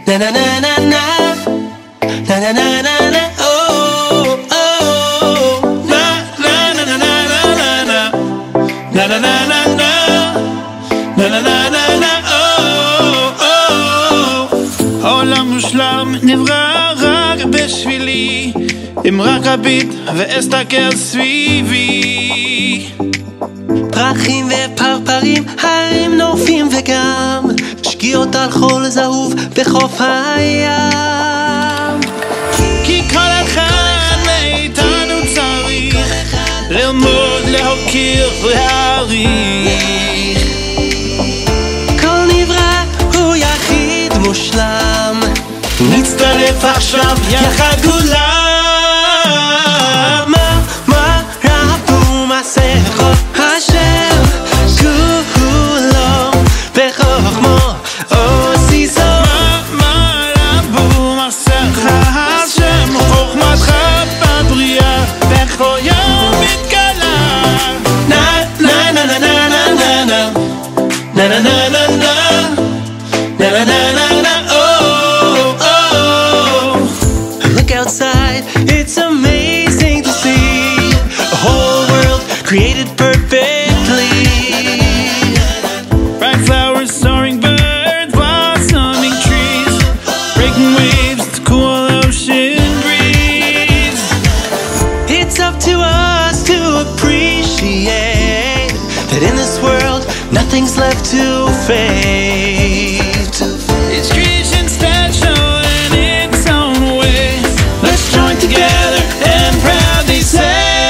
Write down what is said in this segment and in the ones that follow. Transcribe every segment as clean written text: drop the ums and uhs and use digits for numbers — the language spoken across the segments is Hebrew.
na na na na na na na na na na oh oh na na na na na na na na na na na na na na na na oh oh העולם מושלם נברא רק בשבילי אם רק אביט ואסתכל סביבי פרחים ופרפרים, הרים נופים וגם שגיאות על חול זהוב בחוף הים כי כל אחד מאיתנו צריך ללמוד, להוקיר, להעריך כל נברא הוא יחיד מושלם נצטרף עכשיו יחד כולם מה רבו מעשיך השם כולו בחוכמו עושיסו מה רבו מעשיך השם חוכמתך בבריאה בכל יום מתגלה נה נה נה נה נה נה נה נה נה נה נה נה נה נה outside, it's amazing to see a whole world created perfectly. Bright flowers, soaring birds, blossoming trees, breaking waves to cool ocean breeze. It's up to us to appreciate that in this world nothing's left to fade. It's creation special together and proudly say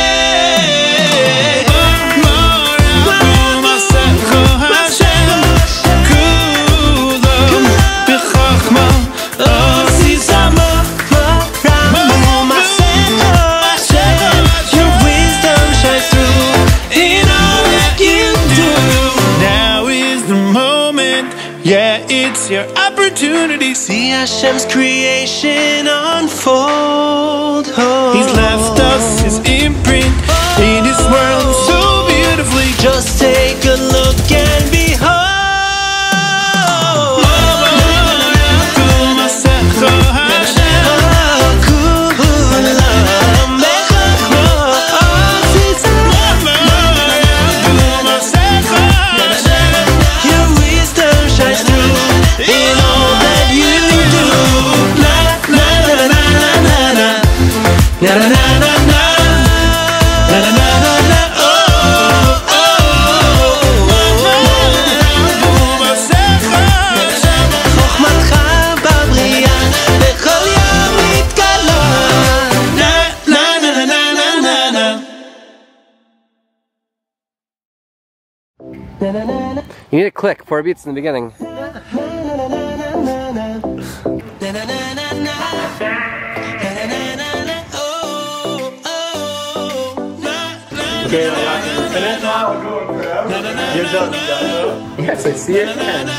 your wisdom shines through in all that you do. Now is the moment, yeah, it's your opportunity. See Hashem's creation unfold. He's left us his imprint in his world so beautifully. Just take a look and behold. Your wisdom shines through in all that you do. Na na na na na na na na na na na na na na na oh oh חוכמתך בבריאה בכל יום מתגלה na na na na na na na You need a click, 4 beats in the beginning. Okay, finish now. You're done. Yes, I see it.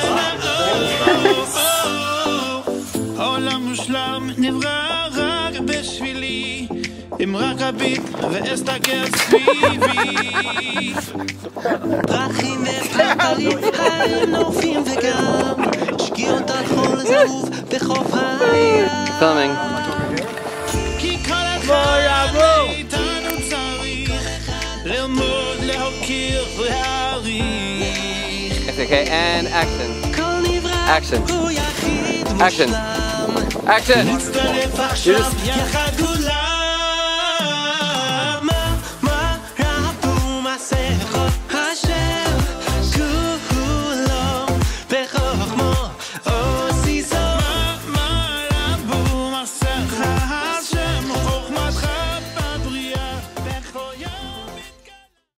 העולם מושלם נברא רק בשבילי אם רק אביט ואסתכל סביבי פרחים ופרפרים, הרים נופים וגם שגיאות על חול זהוב בחוף הים Filming. כי כל אחד מאיתנו צריך ללמוד, להוקיר, להעריך Okay, and action. כל נברא Action. הוא יחיד Action. מושלם Action. נצטרף עכשיו יחד כולם מה רבו מעשיך השם